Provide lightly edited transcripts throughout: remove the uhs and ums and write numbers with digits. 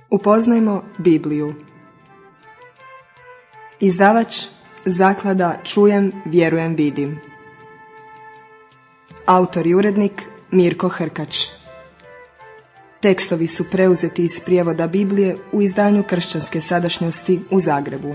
Upoznajmo Bibliju. Izdavač Zaklada Čujem, vjerujem, vidim. Autor i urednik Mirko Hrkač. Tekstovi su preuzeti iz prijevoda Biblije u izdanju Kršćanske sadašnjosti u Zagrebu.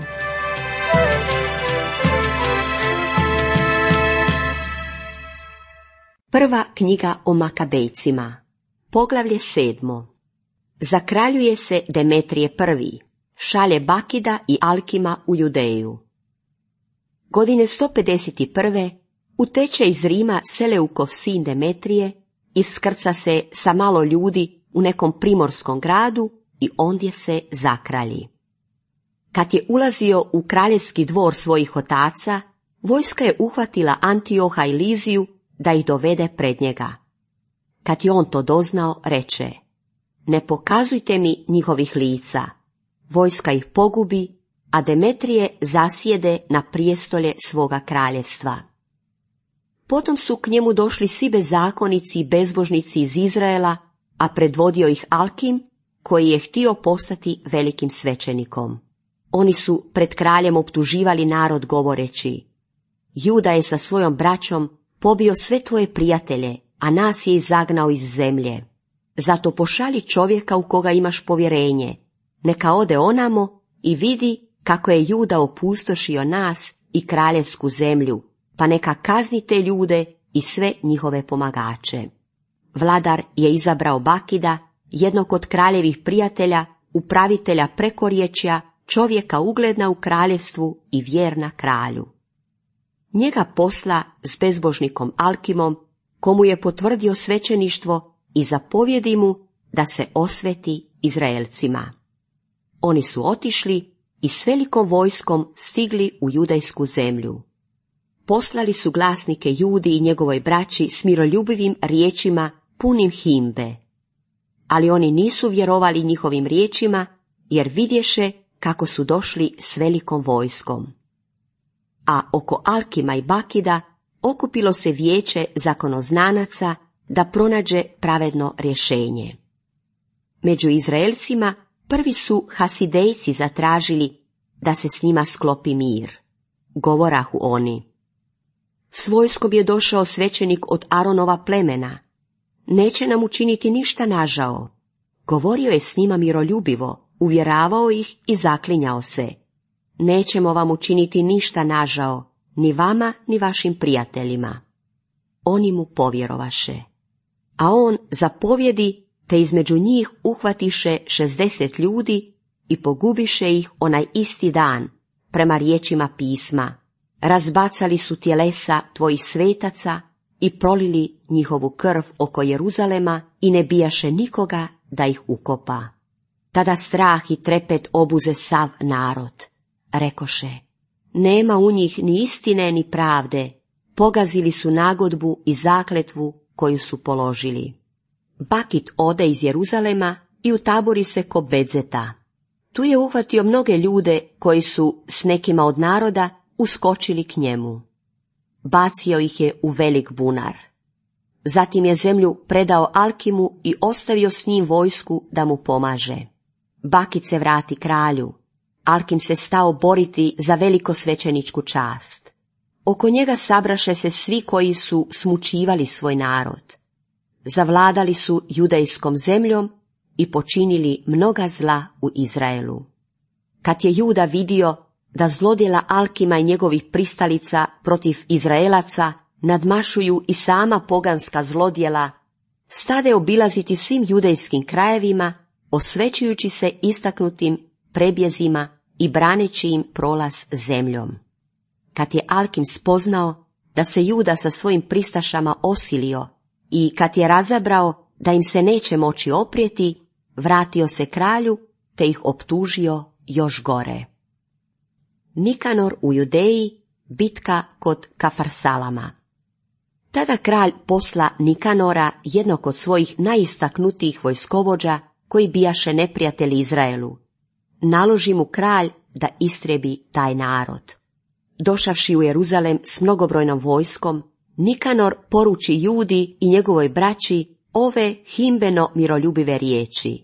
Prva knjiga o Makabejcima, poglavlje 7. Zakraljuje se Demetrije I, šalje Bakida i Alkima u Judeju. Godine 151. uteče iz Rima Seleukov sin Demetrije, iskrca se sa malo ljudi u nekom primorskom gradu i ondje se zakralji. Kad je ulazio u kraljevski dvor svojih otaca, vojska je uhvatila Antioha i Liziju da ih dovede pred njega. Kad je on to doznao, reče: ne pokazujte mi njihovih lica, vojska ih pogubi, a Demetrije zasjede na prijestolje svoga kraljevstva. Potom su k njemu došli svi bezakonici i bezbožnici iz Izraela, a predvodio ih Alkim, koji je htio postati velikim svećenikom. Oni su pred kraljem optuživali narod govoreći: Juda je sa svojom braćom pobio sve tvoje prijatelje, a nas je izagnao iz zemlje. Zato pošalji čovjeka u koga imaš povjerenje, neka ode onamo i vidi kako je Juda opustošio nas i kraljevsku zemlju, pa neka kazni te ljude i sve njihove pomagače. Vladar je izabrao Bakida, jednog od kraljevih prijatelja, upravitelja prekorječja, čovjeka ugledna u kraljevstvu i vjerna kralju. Njega posla s bezbožnikom Alkimom, komu je potvrdio svećeništvo, i zapovjedi mu da se osveti Izraelcima. Oni su otišli i s velikom vojskom stigli u judejsku zemlju. Poslali su glasnike Judi i njegovoj braći s miroljubivim riječima punim himbe. Ali oni nisu vjerovali njihovim riječima, jer vidješe kako su došli s velikom vojskom. A oko Alkima i Bakida okupilo se vijeće zakonoznanaca da pronađe pravedno rješenje. Među Izraelcima prvi su Hasidejci zatražili da se s njima sklopi mir. Govorahu oni: s vojskom je došao svećenik od Aronova plemena. Neće nam učiniti ništa nažao. Govorio je s njima miroljubivo, uvjeravao ih i zaklinjao se: nećemo vam učiniti ništa nažao, ni vama ni vašim prijateljima. Oni mu povjerovaše. A on zapovjedi, te između njih uhvatiše 60 ljudi i pogubiše ih onaj isti dan, prema riječima pisma. Razbacali su tjelesa tvojih svetaca i prolili njihovu krv oko Jeruzalema i ne bijaše nikoga da ih ukopa. Tada strah i trepet obuze sav narod. Rekoše: nema u njih ni istine ni pravde, pogazili su nagodbu i zakletvu koju su položili. Bakit ode iz Jeruzalema i utabori se ko Bedzeta. Tu je uhvatio mnoge ljude koji su s nekima od naroda uskočili k njemu. Bacio ih je u velik bunar. Zatim je zemlju predao Alkimu i ostavio s njim vojsku da mu pomaže. Bakit se vrati kralju. Alkim se stao boriti za velikosvećeničku čast. Oko njega sabraše se svi koji su smučivali svoj narod. Zavladali su judejskom zemljom i počinili mnoga zla u Izraelu. Kad je Juda vidio da zlodjela Alkima i njegovih pristalica protiv Izraelaca nadmašuju i sama poganska zlodjela, stade obilaziti svim judejskim krajevima, osvećujući se istaknutim prebjezima i braneći im prolaz zemljom. Kad je Alkim spoznao da se Juda sa svojim pristašama osilio i kad je razabrao da im se neće moći oprijeti, vratio se kralju te ih optužio još gore. Nikanor u Judeji, bitka kod Kafarsalama. Tada kralj posla Nikanora, jednog od svojih najistaknutijih vojskovođa, koji bijaše neprijatelji Izraelu. Naloži mu kralj da istrebi taj narod. Došavši u Jeruzalem s mnogobrojnom vojskom, Nikanor poruči Judi i njegovoj braći ove himbeno miroljubive riječi: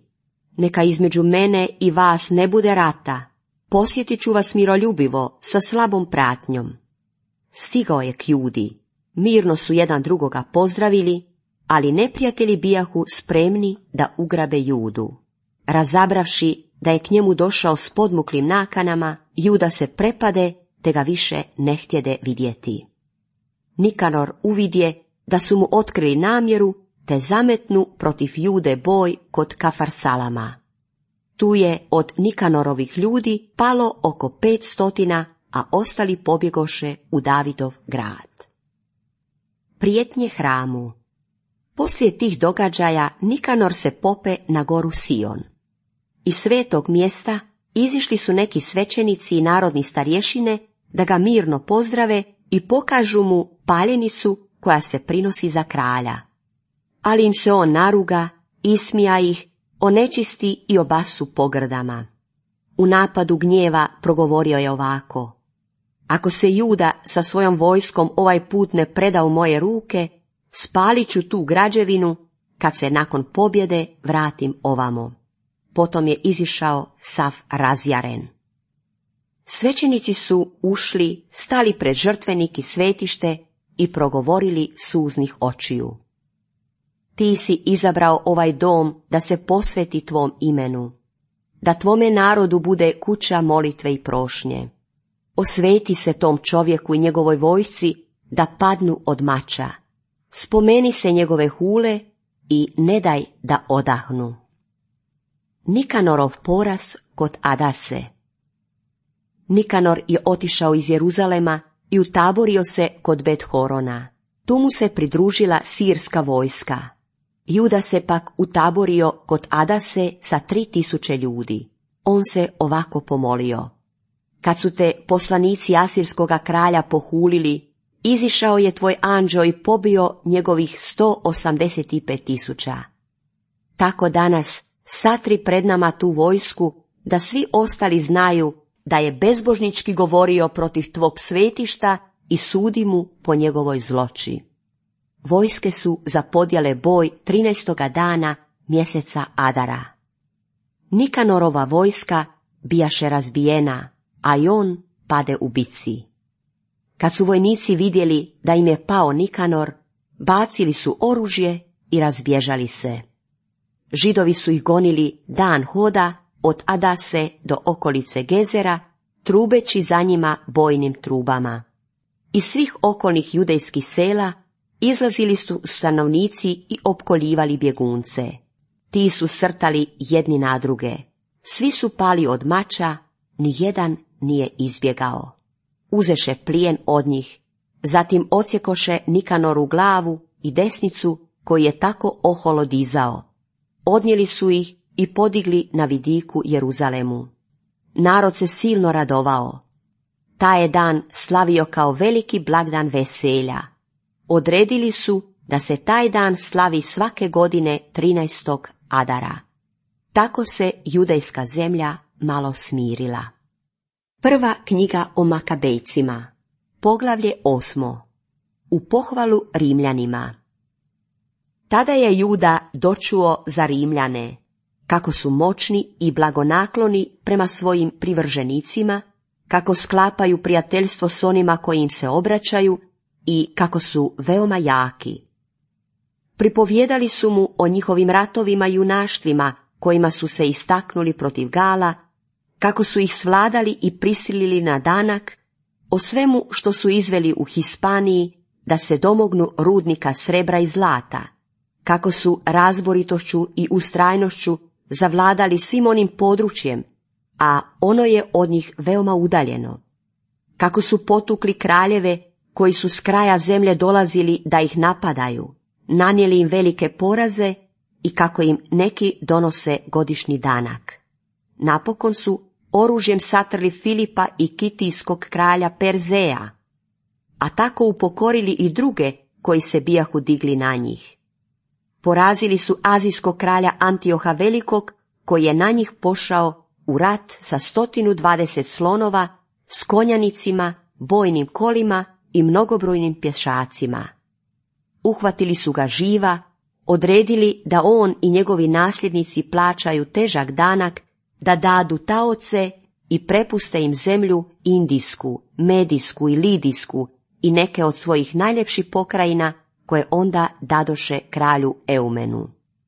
Neka između mene i vas ne bude rata, posjetit ću vas miroljubivo sa slabom pratnjom. Stigao je k Judi, mirno su jedan drugoga pozdravili, ali neprijatelji bijahu spremni da ugrabe Judu. Razabravši da je k njemu došao s podmuklim nakanama, Juda se prepade, te ga više ne htjede vidjeti. Nikanor uvidje da su mu otkrili namjeru, te zametnu protiv Jude boj kod Kafarsalama. Tu je od Nikanorovih ljudi palo oko 500, a ostali pobjegoše u Davidov grad. Prijetnje hramu. Poslije tih događaja Nikanor se pope na goru Sion. Iz svetog mjesta izišli su neki svećenici i narodni starješine da ga mirno pozdrave i pokažu mu paljenicu koja se prinosi za kralja. Ali im se on naruga, ismija ih, onečisti i obasu pogrdama. U napadu gnjeva progovorio je ovako: ako se Juda sa svojom vojskom ovaj put ne preda u moje ruke, spalit ću tu građevinu kad se nakon pobjede vratim ovamo. Potom je izišao sav razjaren. Svećenici su ušli, stali pred žrtvenik i svetište i progovorili suznih očiju. Ti si izabrao ovaj dom da se posveti tvom imenu, da tvome narodu bude kuća molitve i prošnje. Osveti se tom čovjeku i njegovoj vojsci da padnu od mača. Spomeni se njegove hule i ne daj da odahnu. Nikanorov poraz kod Adase. Nikanor je otišao iz Jeruzalema i utaborio se kod Bet-horona. Tu mu se pridružila sirska vojska. Juda se pak utaborio kod Adase sa 3000 ljudi. On se ovako pomolio: kad su te poslanici asirskoga kralja pohulili, izišao je tvoj anđeo i pobio njegovih 185.000. Tako danas satri pred nama tu vojsku, da svi ostali znaju da je bezbožnički govorio protiv tvog svetišta i sudi mu po njegovoj zloči. Vojske su zapodjele boj 13. dana mjeseca Adara. Nikanorova vojska bijaše razbijena, a i on pade u bitci. Kad su vojnici vidjeli da im je pao Nikanor, bacili su oružje i razbježali se. Židovi su ih gonili dan hoda od Adase do okolice Gezera, trubeći za njima bojnim trubama. Iz svih okolnih judejskih sela izlazili su stanovnici i opkoljivali bjegunce. Ti su srtali jedni na druge. Svi su pali od mača, ni jedan nije izbjegao. Uzeše plijen od njih, zatim odsjekoše Nikanoru glavu i desnicu koji je tako oholo dizao. Odnijeli su ih i podigli na vidiku Jeruzalemu. Narod se silno radovao. Taj je dan slavio kao veliki blagdan veselja. Odredili su da se taj dan slavi svake godine 13. Adara. Tako se judejska zemlja malo smirila. Prva knjiga o Makabejcima, poglavlje 8. U pohvalu Rimljanima. Tada je Juda dočuo za Rimljane, kako su moćni i blagonakloni prema svojim privrženicima, kako sklapaju prijateljstvo s onima koji im se obraćaju i kako su veoma jaki. Pripovjedali su mu o njihovim ratovima i junaštvima kojima su se istaknuli protiv Gala, kako su ih svladali i prisilili na danak, o svemu što su izveli u Hispaniji da se domognu rudnika srebra i zlata, kako su razboritošću i ustrajnošću zavladali svim onim područjem, a ono je od njih veoma udaljeno, kako su potukli kraljeve koji su s kraja zemlje dolazili da ih napadaju, nanijeli im velike poraze i kako im neki donose godišnji danak. Napokon su oružjem satrli Filipa i Kitijskog kralja Perzeja, a tako upokorili i druge koji se bijahu digli na njih. Porazili su azijskog kralja Antioha Velikog, koji je na njih pošao u rat sa 120 slonova, s konjanicima, bojnim kolima i mnogobrojnim pješacima. Uhvatili su ga živa, odredili da on i njegovi nasljednici plaćaju težak danak, da dadu taoce i prepuste im zemlju Indijsku, Medijsku i Lidijsku i neke od svojih najljepših pokrajina koje onda dadoše kralju Eumenu.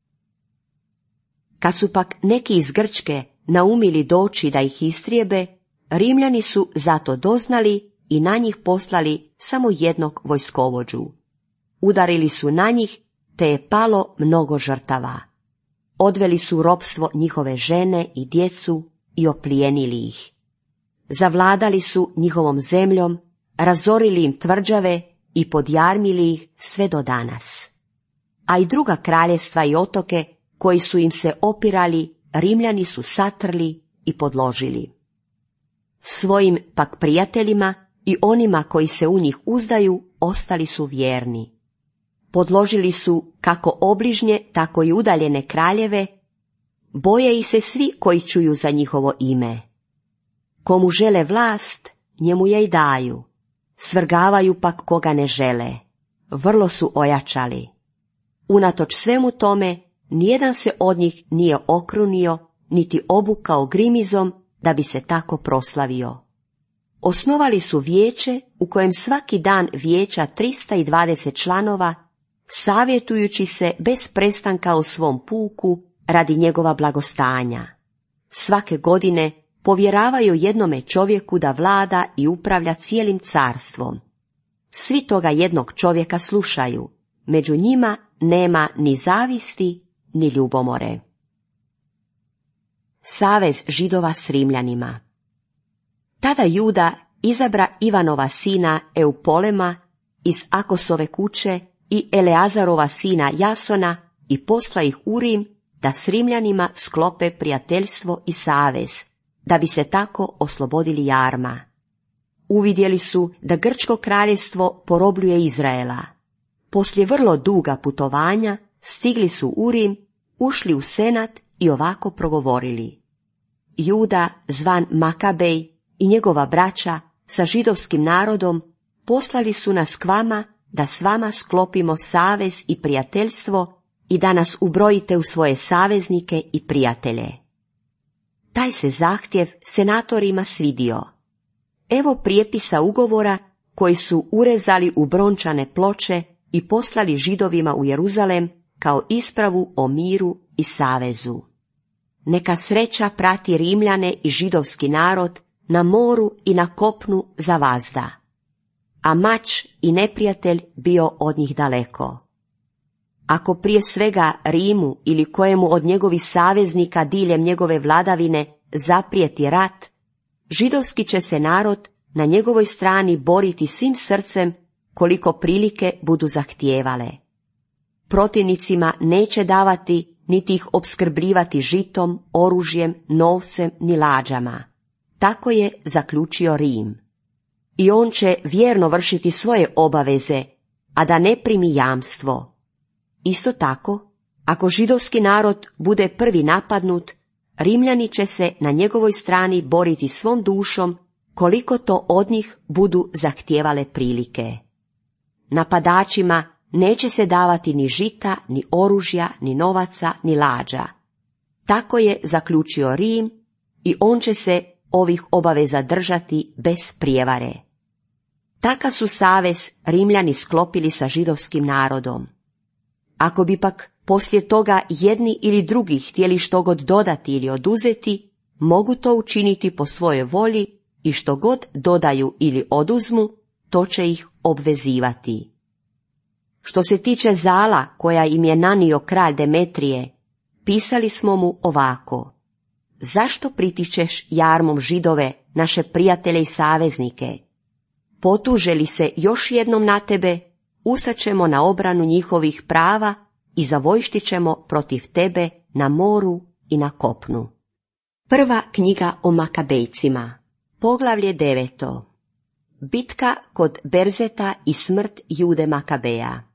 Kad su pak neki iz Grčke naumili doći da ih istrijebe, Rimljani su zato doznali i na njih poslali samo jednog vojskovođu. Udarili su na njih, te je palo mnogo žrtava. Odveli su u ropstvo njihove žene i djecu i oplijenili ih. Zavladali su njihovom zemljom, razorili im tvrđave i podjarmili ih sve do danas. A i druga kraljevstva i otoke koji su im se opirali, Rimljani su satrli i podložili. Svojim pak prijateljima i onima koji se u njih uzdaju ostali su vjerni. Podložili su kako obližnje, tako i udaljene kraljeve, boje ih se svi koji čuju za njihovo ime. Komu žele vlast, njemu je i daju, svrgavaju pak koga ne žele, vrlo su ojačali. Unatoč svemu tome, nijedan se od njih nije okrunio, niti obukao grimizom da bi se tako proslavio. Osnovali su vijeće u kojem svaki dan vijeća 320 članova, savjetujući se bez prestanka o svom puku radi njegova blagostanja. Svake godine povjeravaju jednome čovjeku da vlada i upravlja cijelim carstvom. Svi toga jednog čovjeka slušaju, među njima nema ni zavisti ni ljubomore. Savez Židova s Rimljanima. Tada Juda izabra Ivanova sina Eupolema iz Akosove kuće i Eleazarova sina Jasona i posla ih u Rim da s Rimljanima sklope prijateljstvo i savez, da bi se tako oslobodili jarma. Uvidjeli su da Grčko kraljevstvo porobljuje Izraela. Poslije vrlo duga putovanja stigli su u Rim, ušli u senat i ovako progovorili. Juda, zvan Makabej, i njegova braća sa židovskim narodom poslali su nas k vama da s vama sklopimo savez i prijateljstvo i da nas ubrojite u svoje saveznike i prijatelje. Taj se zahtjev senatorima svidio. Evo prijepisa ugovora koji su urezali u brončane ploče i poslali Židovima u Jeruzalem kao ispravu o miru i savezu. Neka sreća prati Rimljane i židovski narod na moru i na kopnu za vazda, a mač i neprijatelj bio od njih daleko. Ako prije svega Rimu ili kojemu od njegovih saveznika diljem njegove vladavine zaprijeti rat, židovski će se narod na njegovoj strani boriti svim srcem koliko prilike budu zahtijevale. Protivnicima neće davati niti ih opskrbljivati žitom, oružjem, novcem ni lađama. Tako je zaključio Rim. I on će vjerno vršiti svoje obaveze, a da ne primi jamstvo. Isto tako, ako židovski narod bude prvi napadnut, Rimljani će se na njegovoj strani boriti svom dušom, koliko to od njih budu zahtijevale prilike. Napadačima neće se davati ni žita, ni oružja, ni novaca, ni lađa. Tako je zaključio Rim i on će se ovih obaveza držati bez prijevare. Takav su savez Rimljani sklopili sa židovskim narodom. Ako bi pak poslije toga jedni ili drugi htjeli što god dodati ili oduzeti, mogu to učiniti po svojoj volji i što god dodaju ili oduzmu, to će ih obvezivati. Što se tiče zala koja im je nanio kralj Demetrije, pisali smo mu ovako: zašto pritičeš jarmom Židove, naše prijatelje i saveznike? Potuže li se još jednom na tebe, ustaćemo na obranu njihovih prava i zavojštit ćemo protiv tebe na moru i na kopnu. Prva knjiga o Makabejcima, poglavlje 9. Bitka kod Berzeta i smrt Jude Makabeja.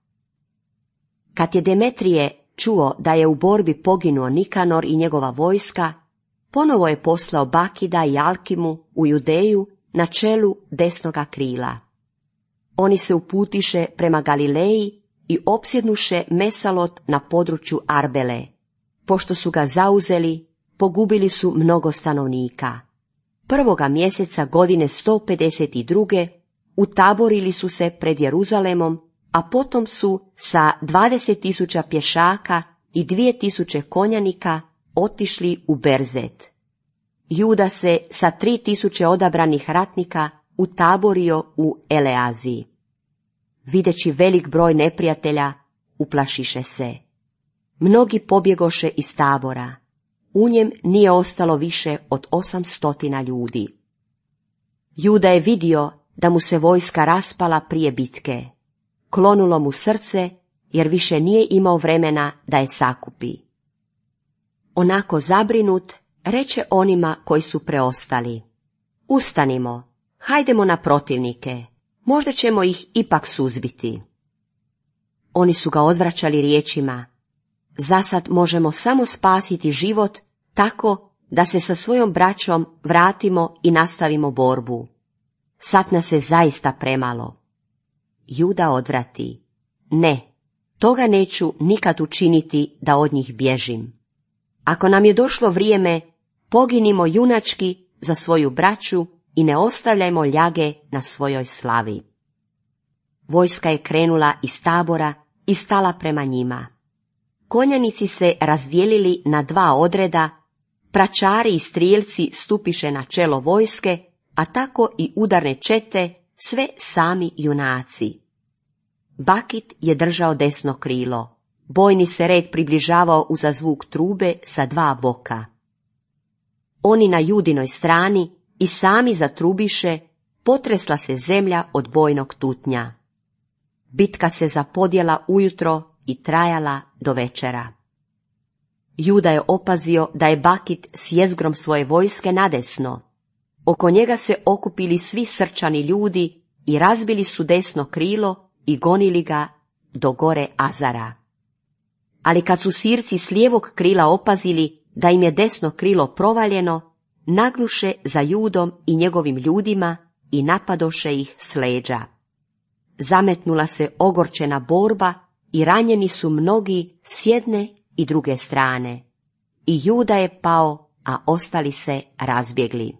Kad je Demetrije čuo da je u borbi poginuo Nikanor i njegova vojska, ponovo je poslao Bakida i Alkimu u Judeju na čelu desnoga krila. Oni se uputiše prema Galileji i opsjednuše Mesalot na području Arbele. Pošto su ga zauzeli, pogubili su mnogo stanovnika. 1. mjeseca godine 152. utaborili su se pred Jeruzalemom, a potom su sa 20.000 pješaka i 2.000 konjanika otišli u Berzet. Juda se sa 3.000 odabranih ratnika utaborio u Eleaziji. Videći velik broj neprijatelja, uplašiše se. Mnogi pobjegoše iz tabora. U njem nije ostalo više od 800 ljudi. Juda je vidio da mu se vojska raspala prije bitke. Klonulo mu srce, jer više nije imao vremena da je sakupi. Onako zabrinut, reče onima koji su preostali: ustanimo, hajdemo na protivnike, možda ćemo ih ipak suzbiti. Oni su ga odvraćali riječima: zasad možemo samo spasiti život tako da se sa svojom braćom vratimo i nastavimo borbu. Sad nas je zaista premalo. Juda odvrati: ne, toga neću nikad učiniti da od njih bježim. Ako nam je došlo vrijeme, poginimo junački za svoju braću i ne ostavljajmo ljage na svojoj slavi. Vojska je krenula iz tabora i stala prema njima. Konjanici se razdijelili na 2 odreda, pračari i strijelci stupiše na čelo vojske, a tako i udarne čete, sve sami junaci. Bakit je držao desno krilo. Bojni se red približavao uza zvuk trube sa 2 boka. Oni na Judinoj strani i sami zatrubiše, potresla se zemlja od bojnog tutnja. Bitka se zapodjela ujutro i trajala do večera. Juda je opazio da je Bakit s jezgrom svoje vojske nadesno. Oko njega se okupili svi srčani ljudi i razbili su desno krilo i gonili ga do gore Azara. Ali kad su Sirci s lijevog krila opazili da im je desno krilo provaljeno, nagnuše za Judom i njegovim ljudima i napadoše ih s leđa. Zametnula se ogorčena borba i ranjeni su mnogi s jedne i druge strane. I Juda je pao, a ostali se razbjegli.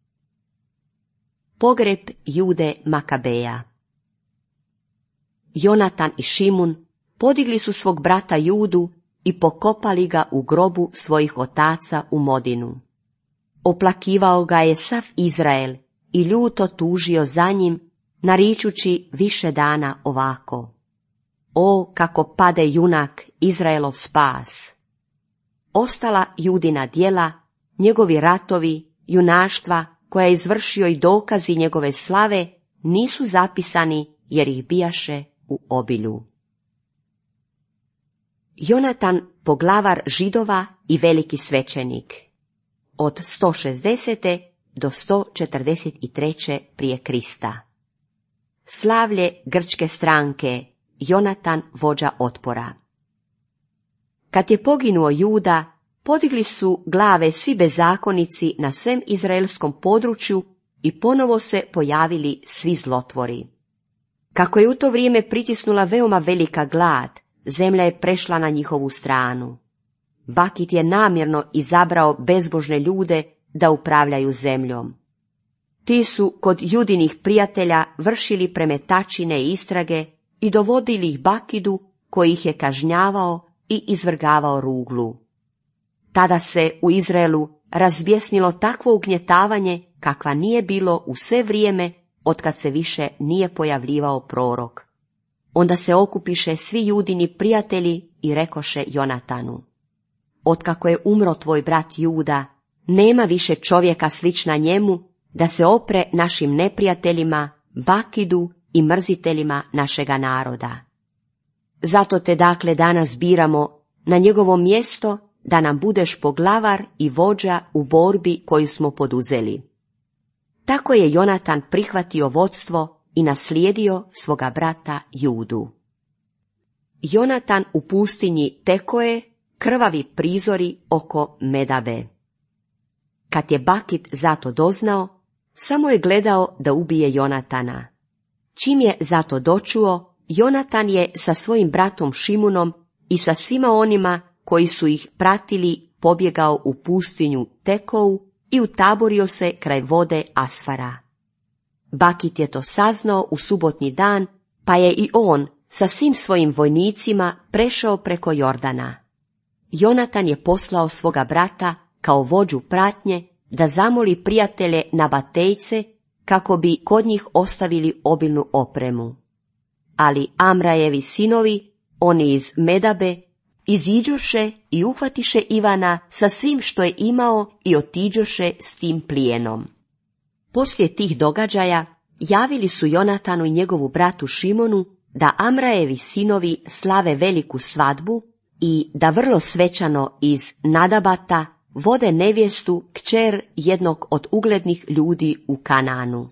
Pogreb Jude Makabeja. Jonatan i Šimun podigli su svog brata Judu i pokopali ga u grobu svojih otaca u Modinu. Oplakivao ga je sav Izrael i ljuto tužio za njim, naričući više dana ovako: o, kako pade junak, Izraelov spas! Ostala Judina djela, njegovi ratovi, junaštva koja je izvršio i dokazi njegove slave nisu zapisani jer ih bijaše u obilju. Jonatan, poglavar Židova i veliki svećenik, od 160. do 143. prije Krista. Slavlje grčke stranke, Jonatan, vođa otpora. Kad je poginuo Juda, podigli su glave svi bezakonici na svem izraelskom području i ponovo se pojavili svi zlotvori. Kako je u to vrijeme pritisnula veoma velika glad, zemlja je prešla na njihovu stranu. Bakit je namjerno izabrao bezbožne ljude da upravljaju zemljom. Ti su kod Judinih prijatelja vršili premetačine i istrage i dovodili ih Bakidu, koji ih je kažnjavao i izvrgavao ruglu. Tada se u Izraelu razbjesnilo takvo ugnjetavanje kakva nije bilo u sve vrijeme otkad se više nije pojavljivao prorok. Onda se okupiše svi Judini prijatelji i rekoše Jonatanu: otkako je umro tvoj brat Juda, nema više čovjeka slična njemu da se opre našim neprijateljima, Bakidu i mrziteljima našega naroda. Zato te dakle danas biramo na njegovo mjesto da nam budeš poglavar i vođa u borbi koju smo poduzeli. Tako je Jonatan prihvatio vodstvo i naslijedio svoga brata Judu. Jonatan u pustinji Tekoe, krvavi prizori oko Medabe. Kad je Bakit zato doznao, samo je gledao da ubije Jonatana. Čim je zato dočuo, Jonatan je sa svojim bratom Šimunom i sa svima onima koji su ih pratili pobjegao u pustinju Tekou i utaborio se kraj vode Asfara. Bakit je to saznao u subotnji dan, pa je i on sa svim svojim vojnicima prešao preko Jordana. Jonatan je poslao svoga brata kao vođu pratnje da zamoli prijatelje Nabatejce kako bi kod njih ostavili obilnu opremu. Ali Amrajevi sinovi, oni iz Medabe, iziđoše i uhvatiše Ivana sa svim što je imao i otiđoše s tim plijenom. Poslije tih događaja javili su Jonatanu i njegovu bratu Šimonu da Amrajevi sinovi slave veliku svadbu i da vrlo svečano iz Nadabata vode nevjestu kćer jednog od uglednih ljudi u Kanaanu.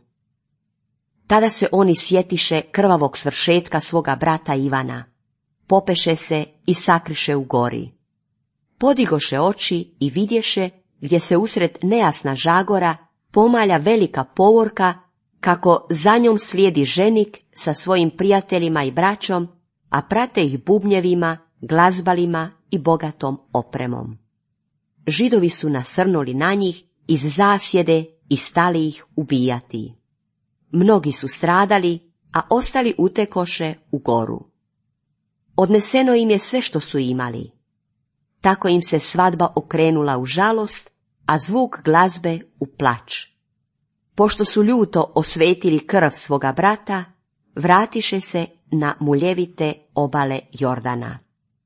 Tada se oni sjetiše krvavog svršetka svoga brata Ivana, popeše se i sakriše u gori. Podigoše oči i vidješe gdje se usred nejasna žagora pomalja velika povorka, kako za njom slijedi ženik sa svojim prijateljima i braćom, a prate ih bubnjevima, glazbalima i bogatom opremom. Židovi su nasrnuli na njih iz zasjede i stali ih ubijati. Mnogi su stradali, a ostali utekoše u goru. Odneseno im je sve što su imali. Tako im se svadba okrenula u žalost, a zvuk glazbe u plač. Pošto su ljuto osvetili krv svoga brata, vratiše se na muljevite obale Jordana.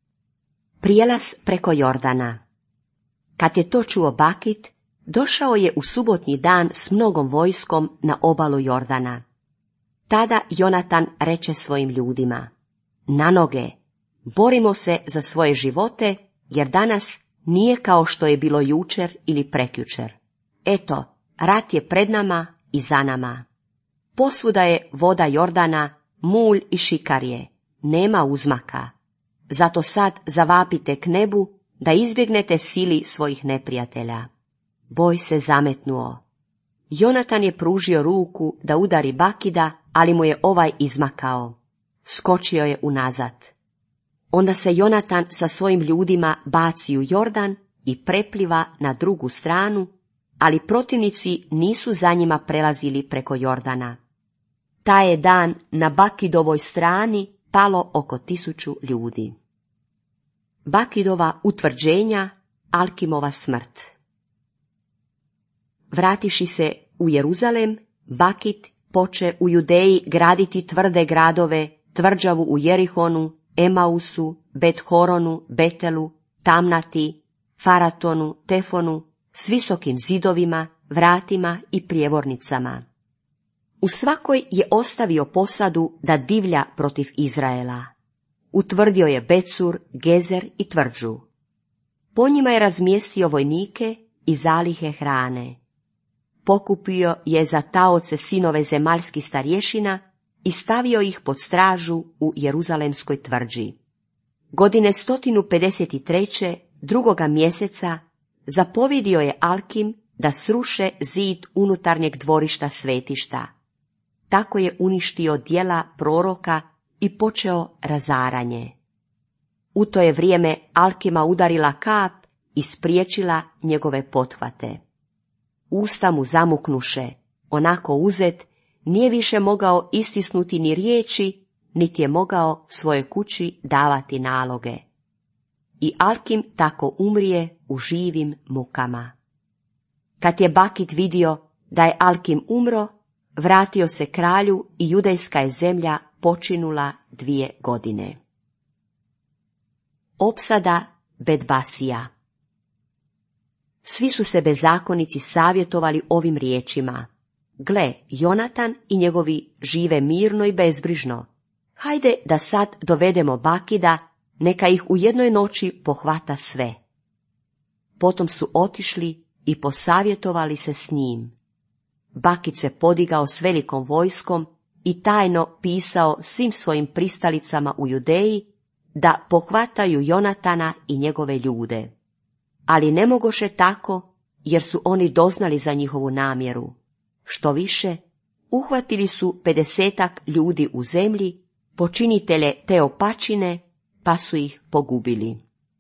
Prijelaz preko Jordana. Kad je to čuo Bakit, došao je u subotnji dan s mnogom vojskom na obalu Jordana. Tada Jonatan reče svojim ljudima: na noge, borimo se za svoje živote, jer danas nije kao što je bilo jučer ili prekjučer. Eto, rat je pred nama i za nama. Posvuda je voda Jordana, mulj i šikarje, nema uzmaka. Zato sad zavapite k nebu da izbjegnete sili svojih neprijatelja. Boj se zametnuo. Jonatan je pružio ruku da udari Bakida, ali mu je ovaj izmakao. Skočio je unazad. Onda se Jonatan sa svojim ljudima baci u Jordan i prepliva na drugu stranu, ali protivnici nisu za njima prelazili preko Jordana. Taj je dan na Bakidovoj strani palo oko 1000 ljudi. Bakidova utvrđenja, Alkimova smrt. Vratiši se u Jeruzalem, Bakit poče u Judeji graditi tvrde gradove, tvrđavu u Jerihonu, Emausu, Bet-horonu, Betelu, Tamnati, Faratonu, Tefonu, s visokim zidovima, vratima i prijevornicama. U svakoj je ostavio posadu da divlja protiv Izraela. Utvrdio je Becur, Gezer i tvrđu. Po njima je razmjestio vojnike i zalihe hrane. Pokupio je za taoce sinove zemaljskih starješina i stavio ih pod stražu u Jeruzalemskoj tvrđi. Godine 153. 2. mjeseca zapovjedio je Alkim da sruše zid unutarnjeg dvorišta svetišta. Tako je uništio djela proroka i počeo razaranje. U to je vrijeme Alkima udarila kap i spriječila njegove pothvate. Usta mu zamuknuše, onako uzet, nije više mogao istisnuti ni riječi, niti je mogao svojoj kući davati naloge. I Alkim tako umrije u živim mukama. Kad je Bakit vidio da je Alkim umro, vratio se kralju i judejska je zemlja počinula 2 godine. Opsada Betbasija. Svi su se bezakonici savjetovali ovim riječima: gle, Jonatan i njegovi žive mirno i bezbrižno. Hajde da sad dovedemo Bakida, neka ih u jednoj noći pohvata sve. Potom su otišli i posavjetovali se s njim. Bakid se podigao s velikom vojskom i tajno pisao svim svojim pristalicama u Judeji da pohvataju Jonatana i njegove ljude. Ali ne mogoše tako, jer su oni doznali za njihovu namjeru. Što više, uhvatili su 50 ljudi u zemlji počinitelje te opačine, pa su ih pogubili.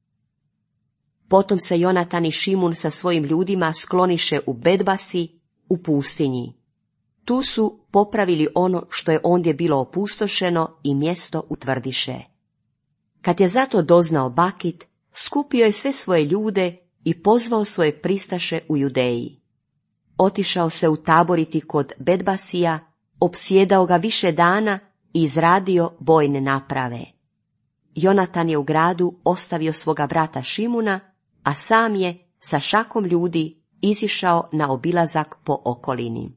Potom se Jonatan i Šimun sa svojim ljudima skloniše u Bedbasi, u pustinji. Tu su popravili ono što je ondje bilo opustošeno i mjesto utvrdiše. Kad je zato doznao Bakit, skupio je sve svoje ljude i pozvao svoje pristaše u Judeji. Otišao se utaboriti kod Bedbasija, opsjedao ga više dana i izradio bojne naprave. Jonatan je u gradu ostavio svoga brata Šimuna, a sam je sa šakom ljudi izišao na obilazak po okolini.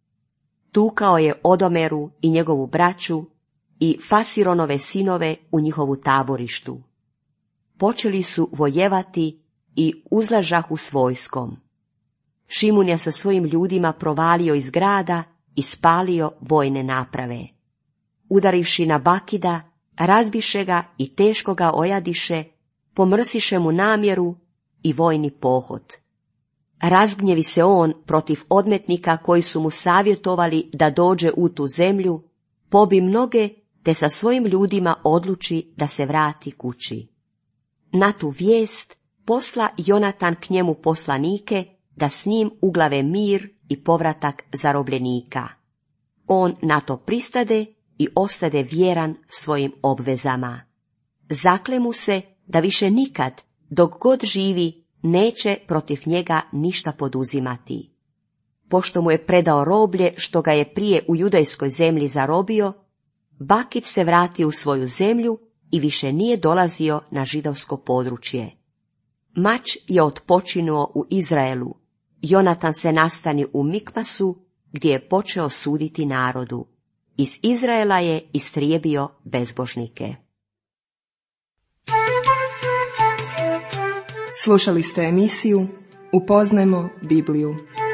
Tukao je Odomeru i njegovu braću i Fasironove sinove u njihovu taborištu. Počeli su vojevati i uzlažahu s vojskom. Šimun je sa svojim ljudima provalio iz grada i spalio bojne naprave. Udarivši na Bakida, razbiše ga i teško ga ojadiše, pomrsiše mu namjeru i vojni pohod. Razgnjevi se on protiv odmetnika koji su mu savjetovali da dođe u tu zemlju, pobi mnoge te sa svojim ljudima odluči da se vrati kući. Na tu vijest posla Jonatan k njemu poslanike da s njim uglave mir i povratak zarobljenika. On na to pristade i ostade vjeran svojim obvezama. Zakle mu se da više nikad, dok god živi, neće protiv njega ništa poduzimati. Pošto mu je predao roblje što ga je prije u judejskoj zemlji zarobio, Bakit se vratio u svoju zemlju i više nije dolazio na židovsko područje. Mač je otpočinuo u Izraelu. Jonatan se nastani u Mikmasu, gdje je počeo suditi narodu. Iz Izraela je istrijebio bezbožnike. Slušali ste emisiju Upoznajmo Bibliju.